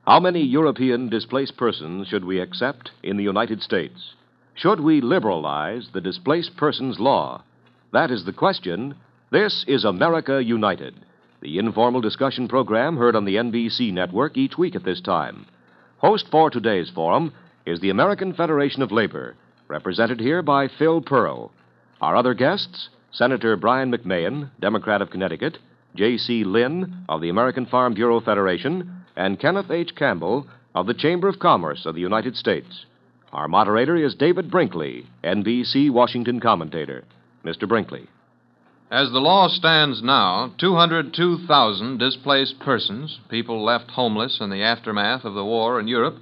How many European displaced persons should we accept in the United States? Should we liberalize the displaced persons law? That is the question. This is America United, the informal discussion program heard on the NBC network each week at this time. Host for today's forum is the American Federation of Labor, represented here by Phil Pearl. Our other guests, Senator Brian McMahon, Democrat of Connecticut, J.C. Lynn of the American Farm Bureau Federation, and Kenneth H. Campbell of the Chamber of Commerce of the United States. Our moderator is David Brinkley, NBC Washington commentator. Mr. Brinkley. As the law stands now, 202,000 displaced persons, people left homeless in the aftermath of the war in Europe,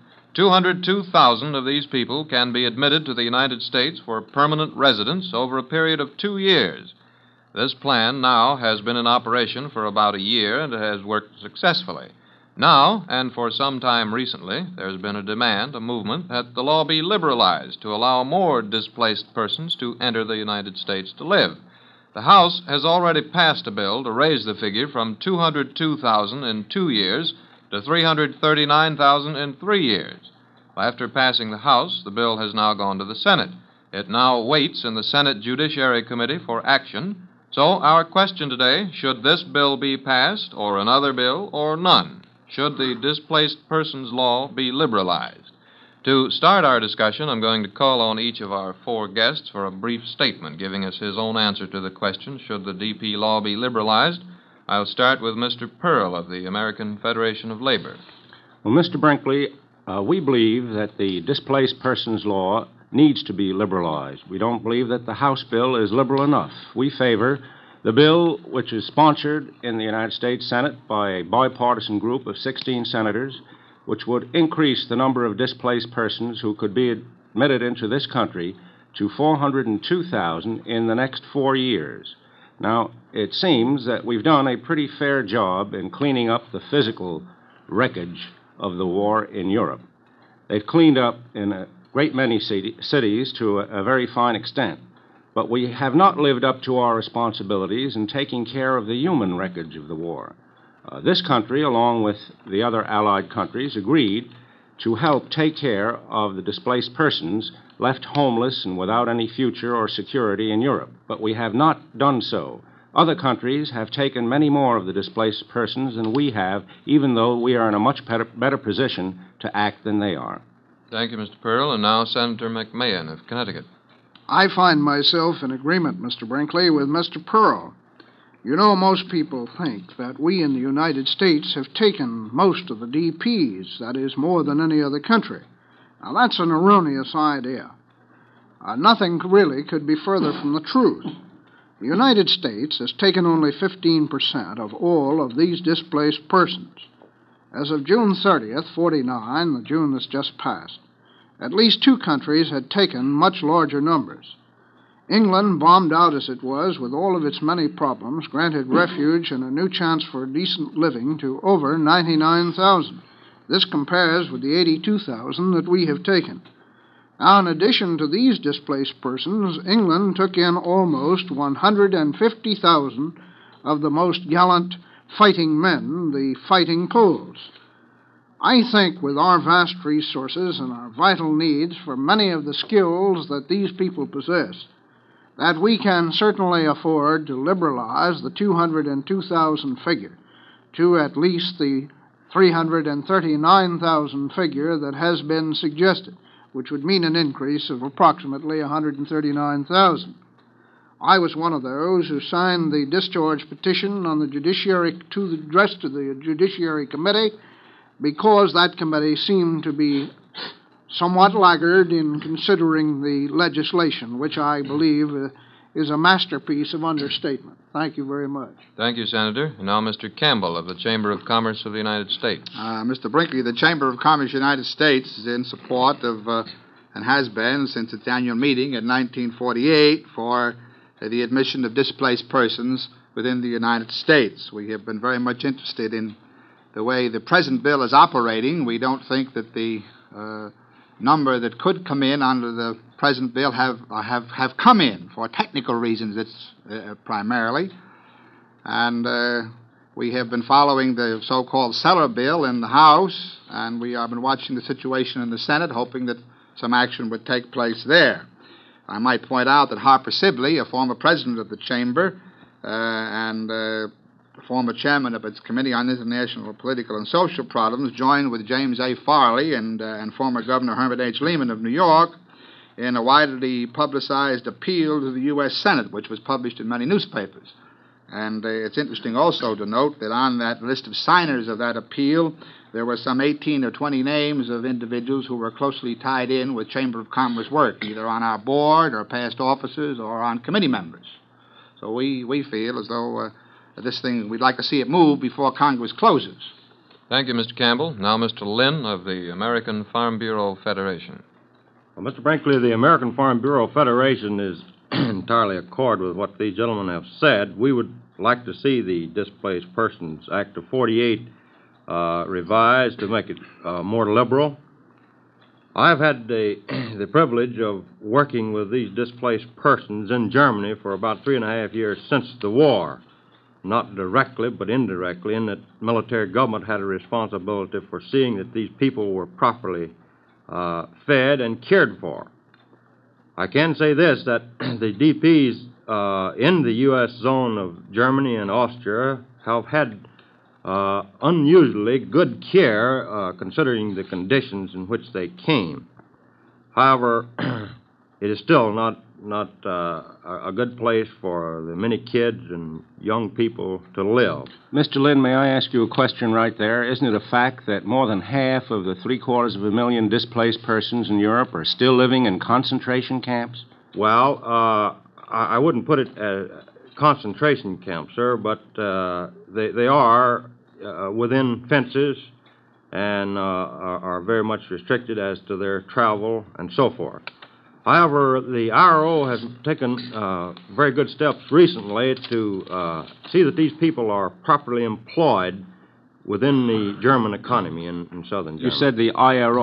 202,000 of these people can be admitted to the United States for permanent residence over a period of 2 years. This plan now has been in operation for about a year and has worked successfully. Now, and for some time recently, there's been a demand, a movement, that the law be liberalized to allow more displaced persons to enter the United States to live. The House has already passed a bill to raise the figure from 202,000 in 2 years to 339,000 in 3 years. After passing the House, the bill has now gone to the Senate. It now waits in the Senate Judiciary Committee for action. So our question today, should this bill be passed, or another bill, or none? Should the displaced persons law be liberalized? To start our discussion, I'm going to call on each of our 4 guests for a brief statement giving us his own answer to the question, should the DP law be liberalized? I'll start with Mr. Pearl of the American Federation of Labor. Well, Mr. Brinkley, we believe that the displaced persons law needs to be liberalized. We don't believe that the House bill is liberal enough. We favor the bill, which is sponsored in the United States Senate by a bipartisan group of 16 senators, which would increase the number of displaced persons who could be admitted into this country to 402,000 in the next 4 years. Now, it seems that we've done a pretty fair job in cleaning up the physical wreckage of the war in Europe. They've cleaned up in a great many cities to a very fine extent. But we have not lived up to our responsibilities in taking care of the human wreckage of the war. This country, along with the other Allied countries, agreed to help take care of the displaced persons left homeless and without any future or security in Europe. But we have not done so. Other countries have taken many more of the displaced persons than we have, even though we are in a much better position to act than they are. Thank you, Mr. Pearl. And now Senator McMahon of Connecticut. I find myself in agreement, Mr. Brinkley, with Mr. Pearl. You know, most people think that we in the United States have taken most of the DPs, that is, more than any other country. Now, that's an erroneous idea. Nothing really could be further from the truth. The United States has taken only 15% of all of these displaced persons. As of June 30th, 49, the June that's just passed, at least 2 countries had taken much larger numbers. England, bombed out as it was with all of its many problems, granted refuge and a new chance for decent living to over 99,000. This compares with the 82,000 that we have taken. Now, in addition to these displaced persons, England took in almost 150,000 of the most gallant fighting men, the Fighting Poles. I think with our vast resources and our vital needs for many of the skills that these people possess, that we can certainly afford to liberalize the 202,000 figure to at least the 339,000 figure that has been suggested, which would mean an increase of approximately 139,000. I was one of those who signed the discharge petition on the Judiciary to the address to the Judiciary Committee, because that committee seemed to be somewhat laggard in considering the legislation, which I believe is a masterpiece of understatement. Thank you very much. Thank you, Senator. And now Mr. Campbell of the Chamber of Commerce of the United States. Mr. Brinkley, the Chamber of Commerce of the United States is in support of, and has been since its annual meeting in 1948, for the admission of displaced persons within the United States. We have been very much interested in the way the present bill is operating. We don't think that the number that could come in under the present bill have come in for technical reasons. It's primarily, and We have been following the so-called Cellar Bill in the House, and we have been watching the situation in the Senate, hoping that some action would take place there. I might point out that Harper Sibley, a former president of the Chamber and former chairman of its Committee on International Political and Social Problems, joined with James A. Farley and former Governor Herbert H. Lehman of New York in a widely publicized appeal to the U.S. Senate, which was published in many newspapers. And it's interesting also to note that on that list of signers of that appeal, there were some 18 or 20 names of individuals who were closely tied in with Chamber of Commerce work, either on our board or past officers or on committee members. So we feel as though this thing, we'd like to see it move before Congress closes. Thank you, Mr. Campbell. Now, Mr. Lynn of the American Farm Bureau Federation. Well, Mr. Brinkley, the American Farm Bureau Federation is entirely accord with what these gentlemen have said. We would like to see the Displaced Persons Act of 48 revised to make it more liberal. I've had the privilege of working with these displaced persons in Germany for about 3.5 years since the war. Not directly, but indirectly, in that military government had a responsibility for seeing that these people were properly fed and cared for. I can say this, that the DPs in the U.S. zone of Germany and Austria have had unusually good care considering the conditions in which they came. However, it is still not a good place for the many kids and young people to live. Mr. Lynn, may I ask you a question right there? Isn't it a fact that more than half of the 750,000 displaced persons in Europe are still living in concentration camps? Well, I wouldn't put it as concentration camps, sir, but they are within fences and are very much restricted as to their travel and so forth. However, the IRO has taken very good steps recently to see that these people are properly employed within the German economy in southern Germany. You said the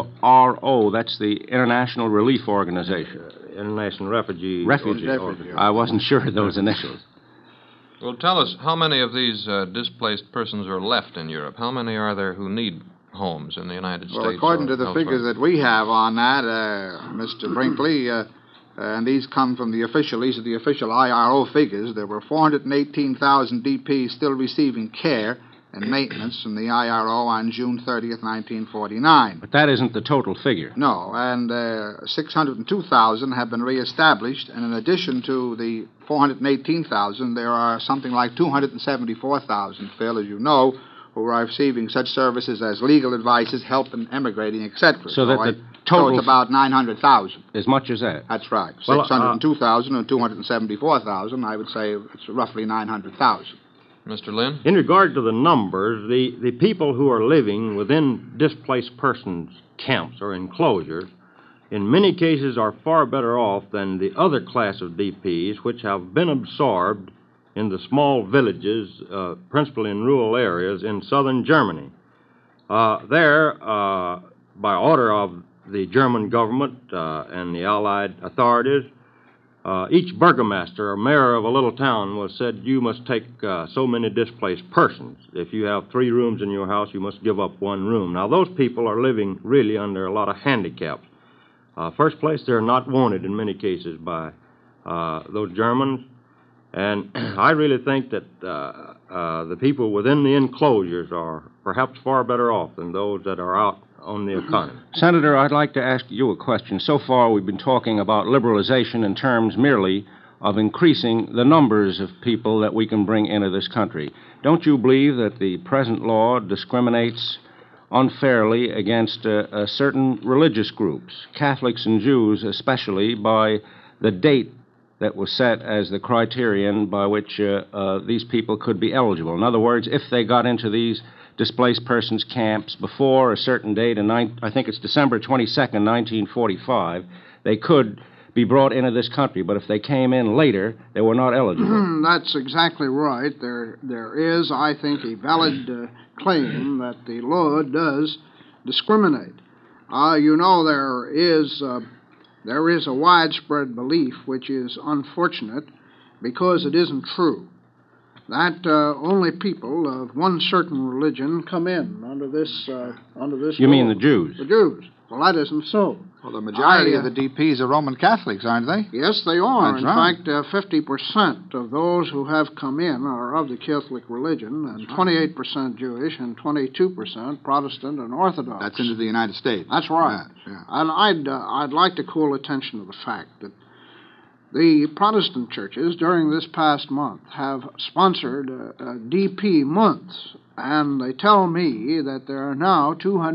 IRO, that's the International Relief Organization. International Refugee. Organization. I wasn't sure of those initials. Well, tell us, how many of these displaced persons are left in Europe? How many are there who need homes in the United States? Well, according to the figures that we have on that, Mr. Brinkley, and these come from these are the official IRO figures, there were 418,000 DPs still receiving care and maintenance from the IRO on June 30th, 1949. But that isn't the total figure. No, and 602,000 have been reestablished, and in addition to the 418,000, there are something like 274,000, Phil, as you know, who are receiving such services as legal advices, help in emigrating, etc. So that the total... So it's about 900,000. As much as that? That's right. Well, 602,000 and 274,000, I would say it's roughly 900,000. Mr. Lynn? In regard to the numbers, the people who are living within displaced persons camps or enclosures in many cases are far better off than the other class of DPs, which have been absorbed in the small villages, principally in rural areas in southern Germany. There, by order of the German government and the Allied authorities, each burgomaster or mayor of a little town was said, you must take so many displaced persons. If you have 3 rooms in your house, you must give up 1 room. Now, those people are living really under a lot of handicaps. First place, they're not wanted in many cases by those Germans. And I really think that the people within the enclosures are perhaps far better off than those that are out on the economy. Senator, I'd like to ask you a question. So far, we've been talking about liberalization in terms merely of increasing the numbers of people that we can bring into this country. Don't you believe that the present law discriminates unfairly against certain religious groups, Catholics and Jews especially, by the date that was set as the criterion by which these people could be eligible? In other words, if they got into these displaced persons camps before a certain date, I think it's December 22nd, 1945, they could be brought into this country. But if they came in later, they were not eligible. That's exactly right. There is, I think, a valid claim that the law does discriminate. You know, there is a widespread belief, which is unfortunate because it isn't true, that only people of one certain religion come in under this You law. mean the Jews? The Jews. Well, that isn't so. Well, the majority of the DPs are Roman Catholics, aren't they? Yes, they are. That's in right. fact, 50% of those who have come in are of the Catholic religion, and 28% Jewish and 22% Protestant and Orthodox. That's into the United States. That's right. Yeah. And I'd like to call attention to the fact that the Protestant churches during this past month have sponsored DP months, and they tell me that there are now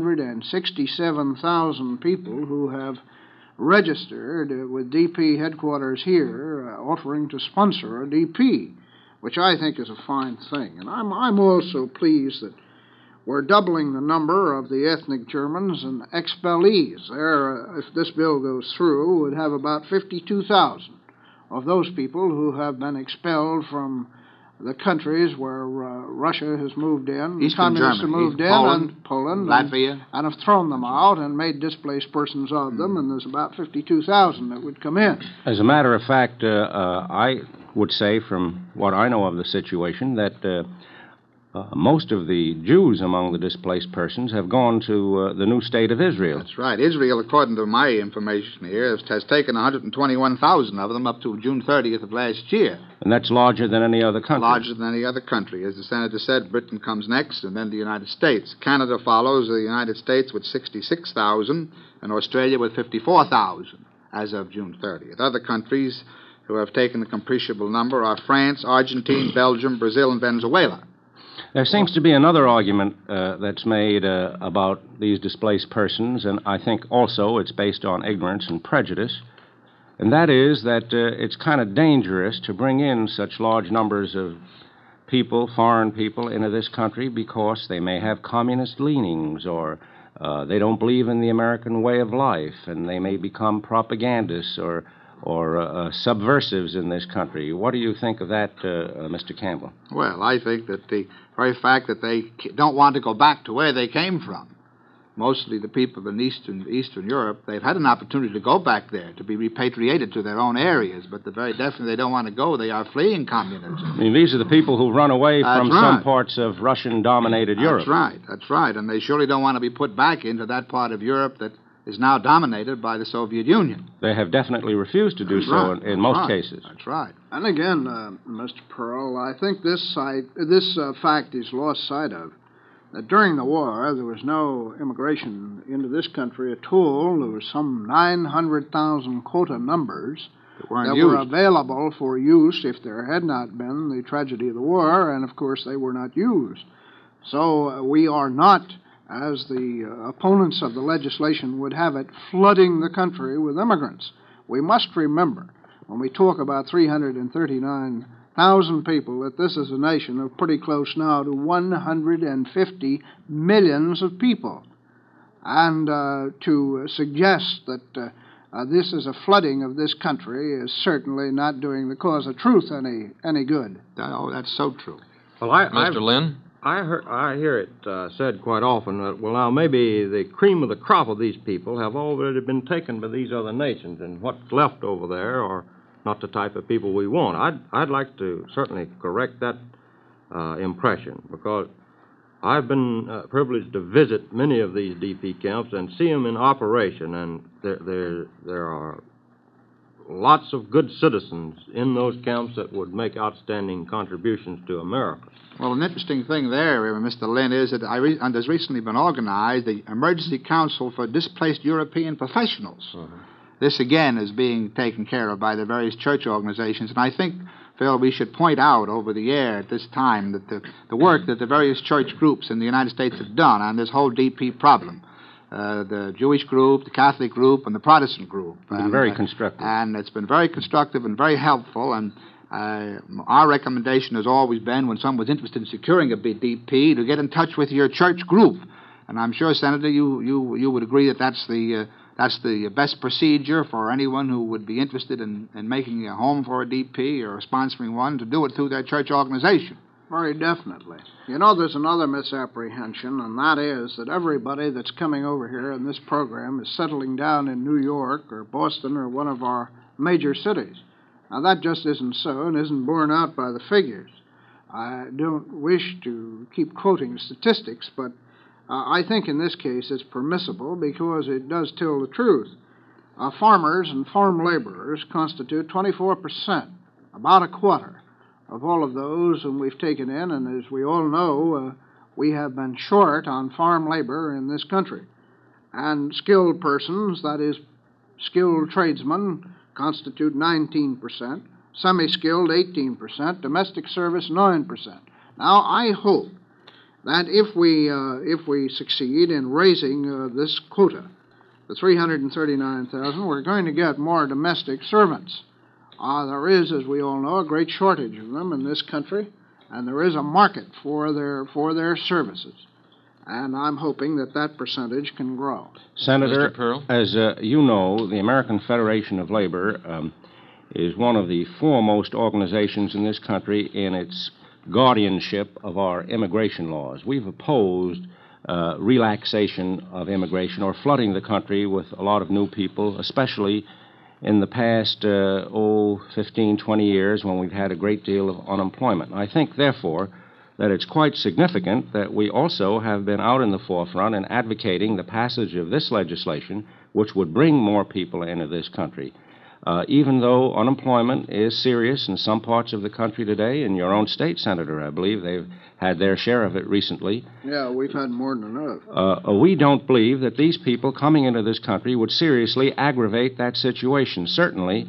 267,000 people who have registered with DP headquarters here offering to sponsor a DP, which I think is a fine thing. And I'm also pleased that we're doubling the number of the ethnic Germans and expellees. There, if this bill goes through, would have about 52,000 of those people who have been expelled from the countries where Russia has moved in, the Eastern communists have Germany, moved in, Poland, and Poland, Latvia. and have thrown them out and made displaced persons of them, and there's about 52,000 that would come in. As a matter of fact, I would say, from what I know of the situation, that most of the Jews among the displaced persons have gone to the new state of Israel. That's right. Israel, according to my information here, has taken 121,000 of them up to June 30th of last year. And that's larger than any other country. Larger than any other country. As the Senator said, Britain comes next, and then the United States. Canada follows the United States with 66,000, and Australia with 54,000 as of June 30th. Other countries who have taken the appreciable number are France, Argentina, Belgium, Brazil, and Venezuela. There seems to be another argument that's made about these displaced persons, and I think also it's based on ignorance and prejudice, and that is that it's kind of dangerous to bring in such large numbers of people, foreign people, into this country because they may have communist leanings or they don't believe in the American way of life, and they may become propagandists or subversives in this country. What do you think of that, Mr. Campbell? Well, I think that the very fact that they don't want to go back to where they came from, mostly the people in Eastern Europe, they've had an opportunity to go back there, to be repatriated to their own areas, but very definitely they don't want to go. They are fleeing communism. I mean, these are the people who run away from some parts of Russian-dominated Europe. That's right, and they surely don't want to be put back into that part of Europe that is now dominated by the Soviet Union. They have definitely refused to do so in most cases. That's right. And again, Mr. Pearl, I think this fact is lost sight of. That during the war, there was no immigration into this country at all. There was some 900,000 quota numbers that were available for use if there had not been the tragedy of the war, and of course they were not used. So we are not, as the opponents of the legislation would have it, flooding the country with immigrants. We must remember, when we talk about 339,000 people, that this is a nation of pretty close now to 150 millions of people. And to suggest that this is a flooding of this country is certainly not doing the cause of truth any good. Oh, that's so true. Well, Mr. Lynn? I hear it said quite often that, well, now maybe the cream of the crop of these people have already been taken by these other nations, and what's left over there are not the type of people we want. I'd like to certainly correct that impression, because I've been privileged to visit many of these DP camps and see them in operation, and there are lots of good citizens in those camps that would make outstanding contributions to America. Well, an interesting thing there, Mr. Lynn, is that there's recently been organized the Emergency Council for Displaced European Professionals. Uh-huh. This, again, is being taken care of by the various church organizations, and I think, Phil, we should point out over the air at this time that the work that the various church groups in the United States have done on this whole DP problem, the Jewish group, the Catholic group, and the Protestant group. It's been very constructive. And it's been very constructive and very helpful, and our recommendation has always been, when someone's interested in securing a DP, to get in touch with your church group. And I'm sure, Senator, you would agree that that's the best procedure for anyone who would be interested in making a home for a DP or sponsoring one, to do it through their church organization. Very definitely. You know, there's another misapprehension, and that is that everybody that's coming over here in this program is settling down in New York or Boston or one of our major cities. Now, that just isn't so and isn't borne out by the figures. I don't wish to keep quoting statistics, but I think in this case it's permissible because it does tell the truth. Farmers and farm laborers constitute 24%, about a quarter, of all of those whom we've taken in, and as we all know, we have been short on farm labor in this country. And skilled persons, that is, skilled tradesmen, constitute 19%, semi-skilled 18%, domestic service 9%. Now, I hope that if we succeed in raising this quota, the 339,000, we're going to get more domestic servants. There is, as we all know, a great shortage of them in this country, and there is a market for their services. And I'm hoping that that percentage can grow. Senator, Mr. Pearl? as you know, the American Federation of Labor is one of the foremost organizations in this country in its guardianship of our immigration laws. We've opposed relaxation of immigration or flooding the country with a lot of new people, especially in the past 15, 20 years when we've had a great deal of unemployment. I think, therefore, that it's quite significant that we also have been out in the forefront in advocating the passage of this legislation, which would bring more people into this country. Even though unemployment is serious in some parts of the country today, in your own state, Senator, I believe they've had their share of it recently. Yeah, we've had more than enough. We don't believe that these people coming into this country would seriously aggravate that situation. Certainly,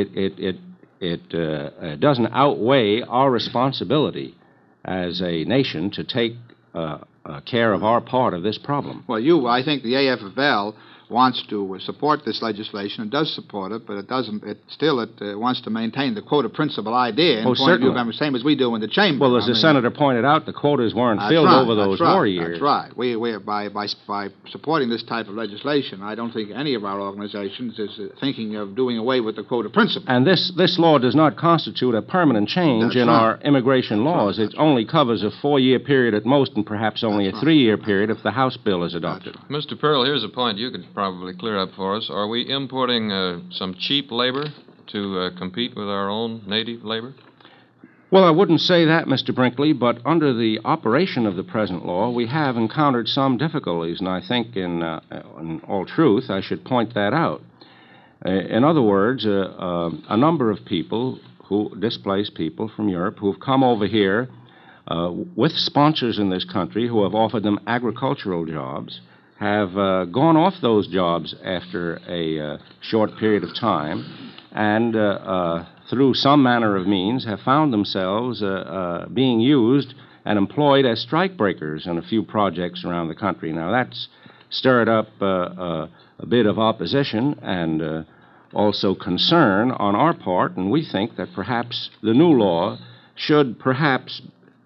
it doesn't outweigh our responsibility as a nation to take care of our part of this problem. Well, I think the AFL wants to support this legislation and does support it, but it doesn't. It wants to maintain the quota principle idea. Oh, certainly. The same as we do in the chamber. Well, as the senator pointed out, the quotas weren't filled over those war years. That's right. We by supporting this type of legislation, I don't think any of our organizations is thinking of doing away with the quota principle. And this law does not constitute a permanent change in our immigration laws. It only covers a 4-year period at most, and perhaps only a 3-year period if the House bill is adopted. Mr. Pearl, here's a point you could probably clear up for us. Are we importing some cheap labor to compete with our own native labor? Well, I wouldn't say that, Mr. Brinkley, but under the operation of the present law, we have encountered some difficulties, and I think in all truth, I should point that out. In other words, a number of people, displaced people from Europe, who have come over here with sponsors in this country who have offered them agricultural jobs, have gone off those jobs after a short period of time and through some manner of means have found themselves being used and employed as strikebreakers in a few projects around the country. Now, that's stirred up a bit of opposition and also concern on our part, and we think that perhaps the new law should perhaps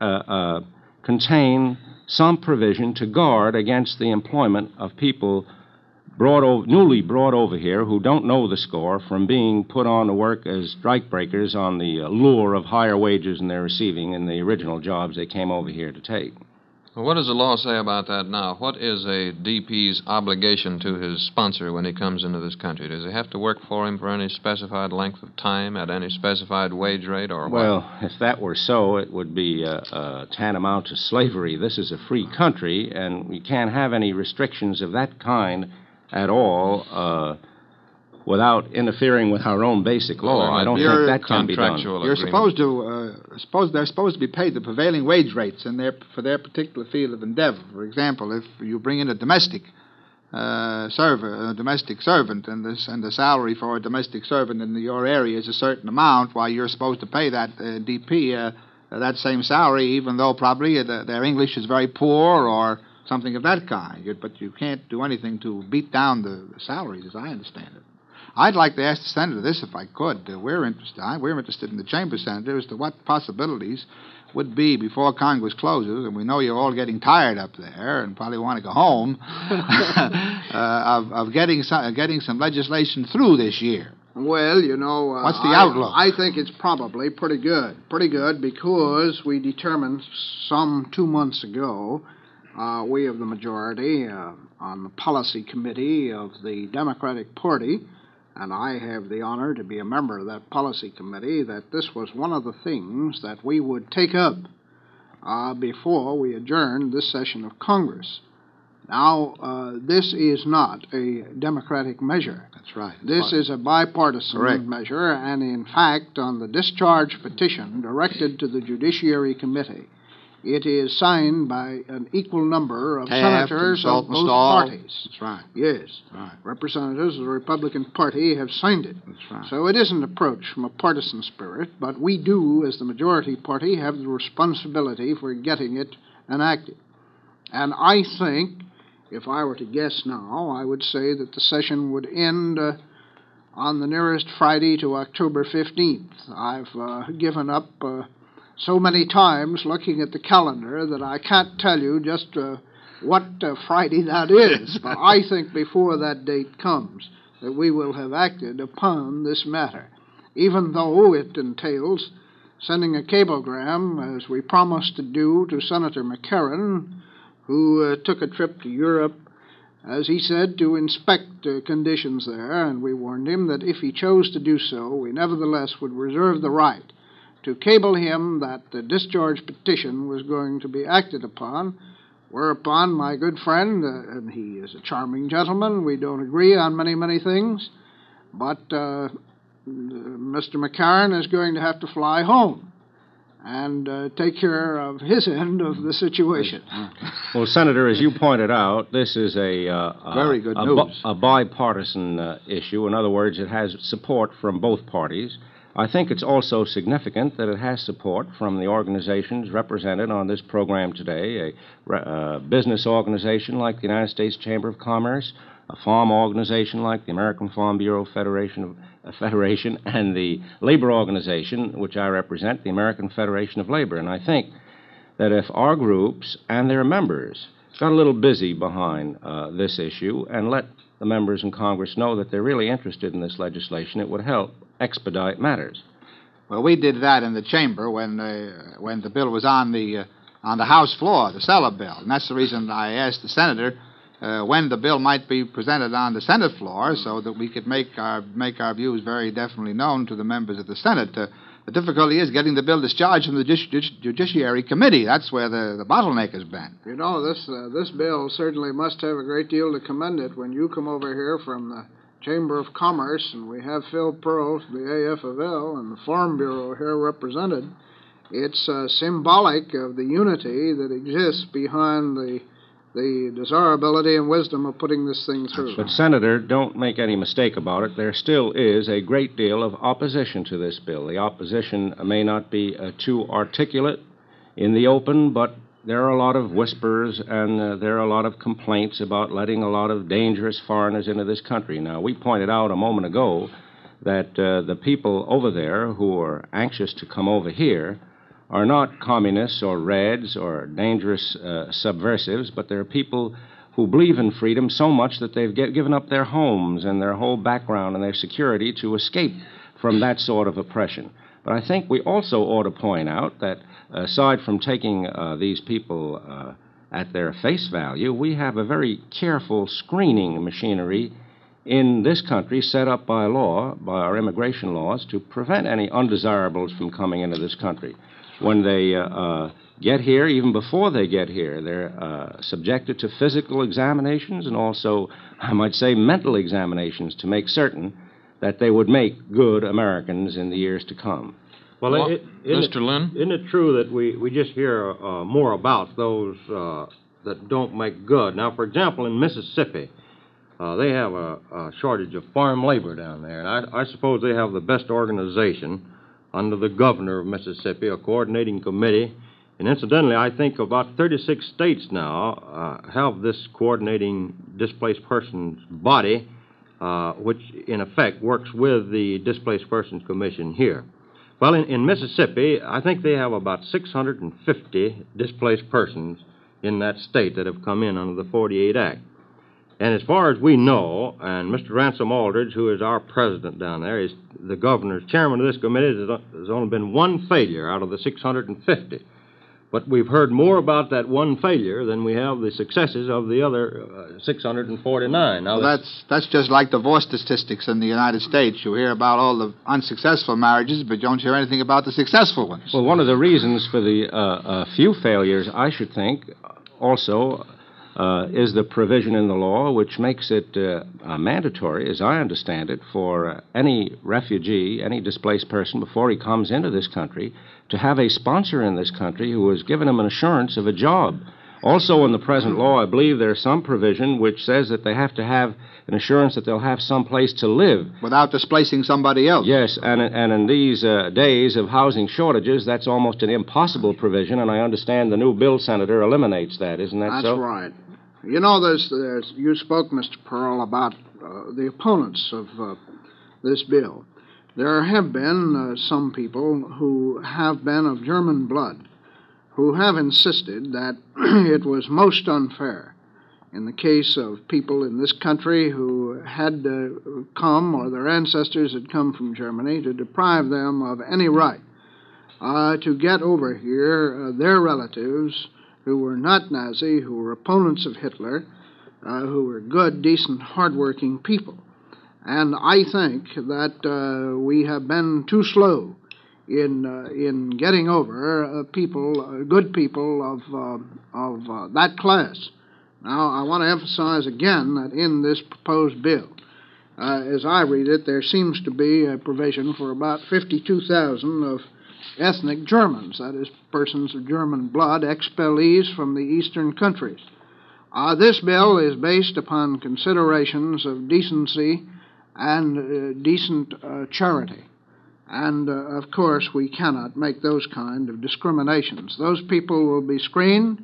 contain some provision to guard against the employment of people newly brought over here who don't know the score from being put on to work as strikebreakers on the lure of higher wages than they're receiving in the original jobs they came over here to take. Well, what does the law say about that now? What is a DP's obligation to his sponsor when he comes into this country? Does he have to work for him for any specified length of time at any specified wage rate or what? Well, if that were so, it would be tantamount to slavery. This is a free country, and we can't have any restrictions of that kind at all without interfering with our own basic law. I don't think that can be done. You're supposed to, they're supposed to be paid the prevailing wage rates for their particular field of endeavor. For example, if you bring in a domestic servant, and the salary for a domestic servant in your area is a certain amount, why you're supposed to pay that DP that same salary, even though probably their English is very poor or something of that kind. But you can't do anything to beat down the salaries, as I understand it. I'd like to ask the senator this, if I could. We're interested in the chamber, Senator, as to what possibilities would be before Congress closes, and we know you're all getting tired up there and probably want to go home, of getting some legislation through this year. Well, you know, what's the outlook? I think it's probably pretty good. Pretty good because we determined some 2 months ago, we of the majority on the policy committee of the Democratic Party, and I have the honor to be a member of that policy committee, that this was one of the things that we would take up before we adjourn this session of Congress. Now, this is not a Democratic measure. That's right. This is a bipartisan Correct. measure, and in fact, on the discharge petition directed to the Judiciary Committee, it is signed by an equal number of Taft senators and of both Saltonstall. parties. That's right. Yes. Right. Representatives of the Republican Party have signed it. That's right. So it isn't approached from a partisan spirit, but we do, as the majority party, have the responsibility for getting it enacted. And I think, if I were to guess now, I would say that the session would end on the nearest Friday to October 15th. I've given up so many times looking at the calendar that I can't tell you just what Friday that is. But I think before that date comes that we will have acted upon this matter, even though it entails sending a cablegram, as we promised to do, to Senator McCarran, who took a trip to Europe, as he said, to inspect conditions there, and we warned him that if he chose to do so, we nevertheless would reserve the right to cable him that the discharge petition was going to be acted upon, whereupon my good friend, and he is a charming gentleman, we don't agree on many, many things, but Mr. McCarran is going to have to fly home and take care of his end of the situation. Well, Senator, as you pointed out, this is Very good news. A bipartisan issue. In other words, it has support from both parties. I think it's also significant that it has support from the organizations represented on this program today, a business organization like the United States Chamber of Commerce, a farm organization like the American Farm Bureau Federation, and the labor organization, which I represent, the American Federation of Labor. And I think that if our groups and their members got a little busy behind this issue and let the members in Congress know that they're really interested in this legislation, it would help expedite matters. Well, we did that in the chamber when the bill was on the House floor, the Senate bill, and that's the reason I asked the senator when the bill might be presented on the Senate floor, so that we could make our views very definitely known to the members of the Senate. The difficulty is getting the bill discharged from the Judiciary Committee. That's where the bottleneck has been. You know, this bill certainly must have a great deal to commend it when you come over here from the Chamber of Commerce, and we have Phil Pearl, the AFL, and the Farm Bureau here represented. It's symbolic of the unity that exists behind the desirability and wisdom of putting this thing through. But, Senator, don't make any mistake about it. There still is a great deal of opposition to this bill. The opposition may not be too articulate in the open, but there are a lot of whispers and there are a lot of complaints about letting a lot of dangerous foreigners into this country. Now, we pointed out a moment ago that the people over there who are anxious to come over here are not communists or Reds or dangerous subversives, but they're people who believe in freedom so much that they've given up their homes and their whole background and their security to escape from that sort of oppression. But I think we also ought to point out that aside from taking these people at their face value, we have a very careful screening machinery in this country set up by law, by our immigration laws, to prevent any undesirables from coming into this country. When they get here, even before they get here, they're subjected to physical examinations and also, I might say, mental examinations to make certain that they would make good Americans in the years to come. Well, Mr. Lynn? Isn't it true that we just hear more about those that don't make good? Now, for example, in Mississippi, they have a shortage of farm labor down there, and I suppose they have the best organization under the governor of Mississippi, a coordinating committee. And incidentally, I think about 36 states now have this coordinating displaced persons body, which in effect works with the Displaced Persons Commission here. Well, in Mississippi, I think they have about 650 displaced persons in that state that have come in under the 48 Act. And as far as we know, and Mr. Ransom Aldridge, who is our president down there, is the governor's chairman of this committee, there's only been one failure out of the 650. But we've heard more about that one failure than we have the successes of the other 649. Now, Well, that's just like divorce statistics in the United States. You hear about all the unsuccessful marriages, but you don't hear anything about the successful ones. Well, one of the reasons for the few failures, I should think, also is the provision in the law which makes it mandatory, as I understand it, for any refugee, any displaced person, before he comes into this country, to have a sponsor in this country who has given him an assurance of a job. Also, in the present law, I believe there's some provision which says that they have to have an assurance that they'll have some place to live. Without displacing somebody else. Yes, and in these days of housing shortages, that's almost an impossible provision, and I understand the new bill, Senator, eliminates that. Isn't that so? That's right. You know, you spoke, Mr. Pearl, about the opponents of this bill. There have been some people who have been of German blood who have insisted that it was most unfair in the case of people in this country who had come, or their ancestors had come from Germany, to deprive them of any right to get over here their relatives who were not Nazi, who were opponents of Hitler, who were good, decent, hardworking people. And I think that we have been too slow in getting over people, good people of that class. Now, I want to emphasize again that in this proposed bill, as I read it, there seems to be a provision for about 52,000 of ethnic Germans, that is, persons of German blood, expellees from the eastern countries. This bill is based upon considerations of decency and decent charity. And, of course, we cannot make those kind of discriminations. Those people will be screened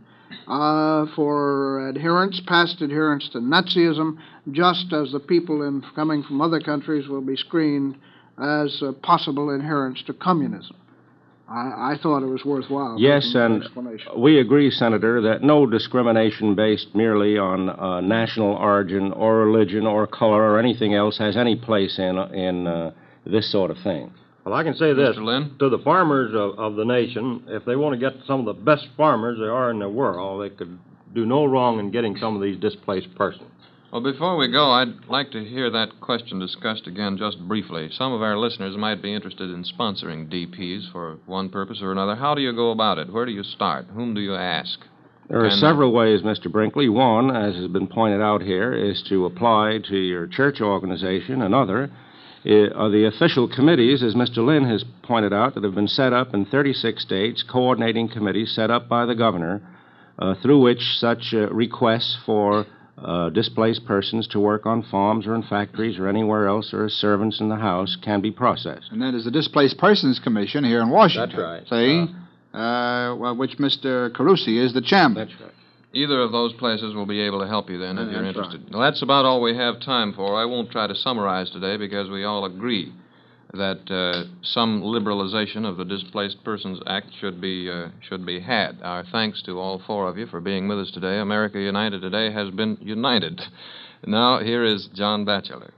for adherence, past adherence to Nazism, just as the people coming from other countries will be screened as possible adherence to communism. I thought it was worthwhile. Yes, and we agree, Senator, that no discrimination based merely on national origin or religion or color or anything else has any place in this sort of thing. Well, I can say this Mr. Lynn? to the farmers of the nation: if they want to get some of the best farmers there are in the world, they could do no wrong in getting some of these displaced persons. Well, before we go, I'd like to hear that question discussed again just briefly. Some of our listeners might be interested in sponsoring DPs for one purpose or another. How do you go about it? Where do you start? Whom do you ask? There are several ways, Mr. Brinkley. One, as has been pointed out here, is to apply to your church organization. Another are the official committees, as Mr. Lynn has pointed out, that have been set up in 36 states, coordinating committees set up by the governor, through which such requests for displaced persons to work on farms or in factories or anywhere else or as servants in the house can be processed. And then there's the Displaced Persons Commission here in Washington. That's right. See? Which Mr. Carusi is the chairman. That's right. Either of those places will be able to help you then if you're That's interested. right. Well, that's about all we have time for. I won't try to summarize today because we all agree that some liberalization of the Displaced Persons Act should be had. Our thanks to all four of you for being with us today. America United today has been united. Now, here is John Batchelor.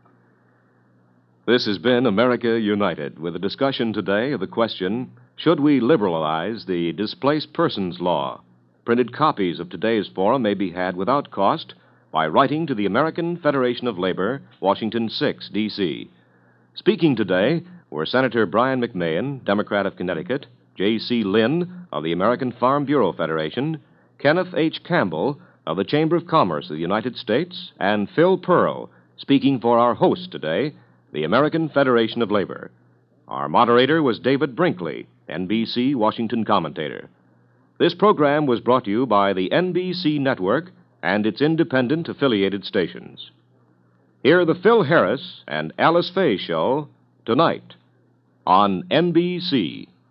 This has been America United, with a discussion today of the question, should we liberalize the Displaced Persons Law? Printed copies of today's forum may be had without cost by writing to the American Federation of Labor, Washington 6, D.C. Speaking today were Senator Brian McMahon, Democrat of Connecticut, J.C. Lynn of the American Farm Bureau Federation, Kenneth H. Campbell of the Chamber of Commerce of the United States, and Phil Pearl, speaking for our host today, the American Federation of Labor. Our moderator was David Brinkley, NBC Washington commentator. This program was brought to you by the NBC Network and its independent affiliated stations. Hear the Phil Harris and Alice Faye Show tonight on NBC.